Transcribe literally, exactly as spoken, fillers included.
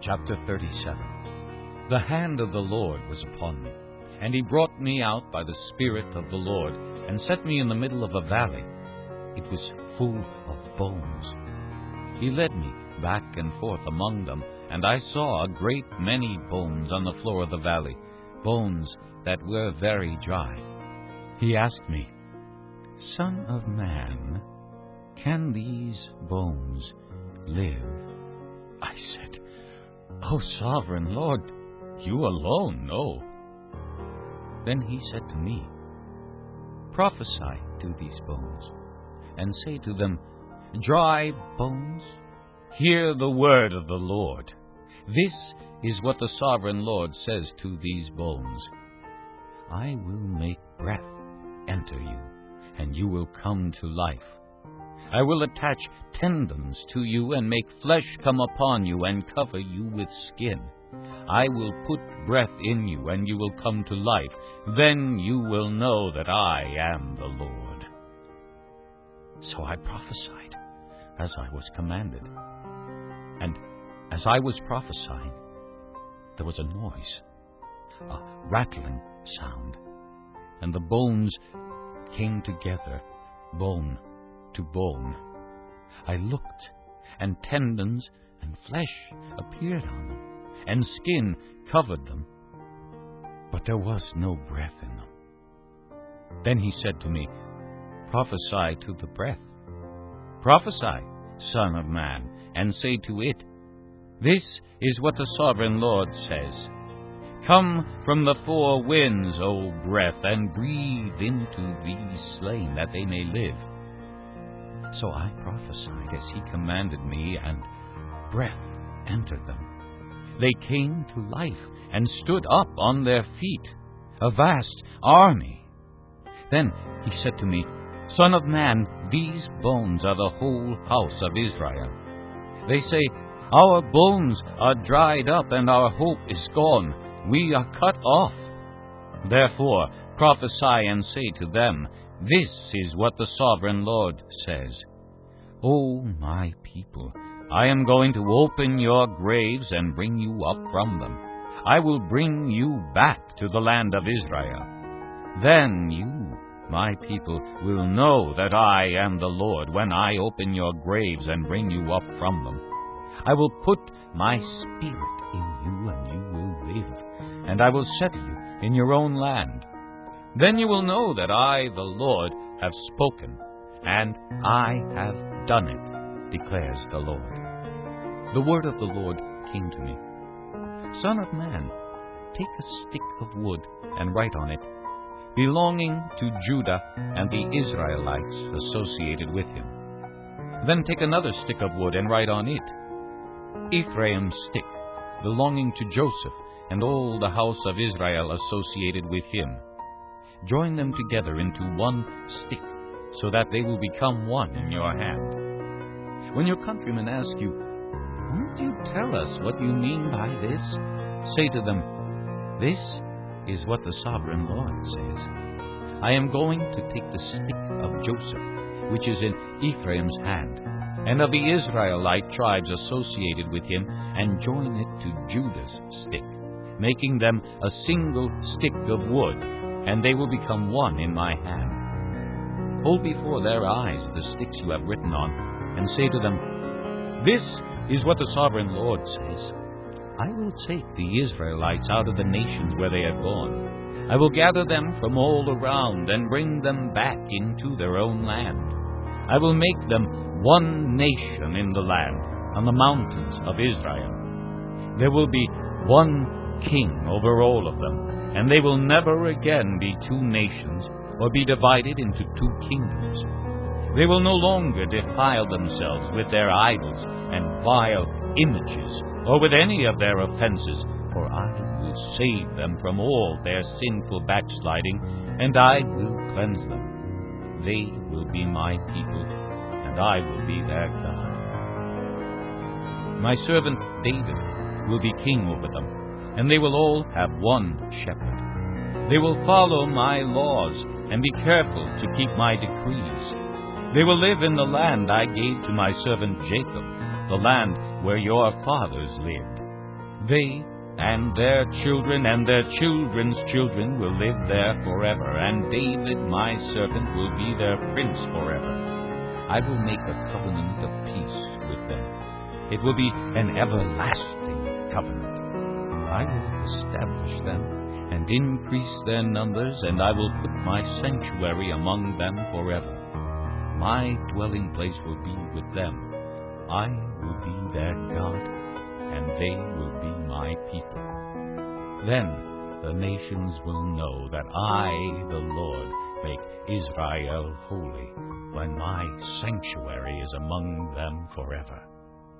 Chapter thirty-seven. The hand of the Lord was upon me, and he brought me out by the Spirit of the Lord, and set me in the middle of a valley. It was full of bones. He led me back and forth among them, and I saw a great many bones on the floor of the valley, bones that were very dry. He asked me, "Son of man, can these bones live?" I said, "O sovereign Lord, you alone know." Then he said to me, "Prophesy to these bones, and say to them, Dry bones, hear the word of the Lord. This is what the sovereign Lord says to these bones. I will make breath enter you, and you will come to life. I will attach tendons to you and make flesh come upon you and cover you with skin. I will put breath in you, and you will come to life. Then you will know that I am the Lord." So I prophesied, as I was commanded. And as I was prophesying, there was a noise, a rattling sound, and the bones came together, bone to bone. I looked, and tendons and flesh appeared on them, and skin covered them, but there was no breath in them. Then he said to me, "Prophesy to the breath. Prophesy, Son of man, and say to it, This is what the sovereign Lord says. Come from the four winds, O breath, and breathe into these slain, that they may live." So I prophesied as he commanded me, and breath entered them. They came to life and stood up on their feet, a vast army. Then he said to me, "Son of man, these bones are the whole house of Israel. They say, Our bones are dried up, and our hope is gone. We are cut off. Therefore prophesy and say to them, This is what the sovereign Lord says. O my people, I am going to open your graves and bring you up from them. I will bring you back to the land of Israel. Then you, my people, will know that I am the Lord when I open your graves and bring you up from them. I will put my spirit in you, and you will live, and I will settle you in your own land. Then you will know that I, the Lord, have spoken, and I have done it, declares the Lord." The word of the Lord came to me. "Son of man, take a stick of wood and write on it, belonging to Judah and the Israelites associated with him. Then take another stick of wood and write on it, Ephraim's stick, belonging to Joseph and all the house of Israel associated with him. Join them together into one stick, so that they will become one in your hand. When your countrymen ask you, Won't you tell us what you mean by this? Say to them, This is what the sovereign Lord says. I am going to take the stick of Joseph, which is in Ephraim's hand, and of the Israelite tribes associated with him, and join it to Judah's stick, making them a single stick of wood, and they will become one in my hand. Hold before their eyes the sticks you have written on, and say to them, This is what the sovereign Lord says. I will take the Israelites out of the nations where they have gone. I will gather them from all around and bring them back into their own land. I will make them one nation in the land, on the mountains of Israel. There will be one king over all of them, and they will never again be two nations, or be divided into two kingdoms. They will no longer defile themselves with their idols and vile images, or with any of their offenses, for I will save them from all their sinful backsliding, and I will cleanse them. They will be my people, and I will be their God. My servant David will be king over them, and they will all have one shepherd. They will follow my laws and be careful to keep my decrees. They will live in the land I gave to my servant Jacob, the land where your fathers lived. They and their children and their children's children will live there forever, and David my servant will be their prince forever. I will make a covenant of peace with them. It will be an everlasting covenant. I will establish them and increase their numbers, and I will put my sanctuary among them forever. My dwelling place will be with them. I will be their God, and they will be my people. Then the nations will know that I, the Lord, make Israel holy, when my sanctuary is among them forever.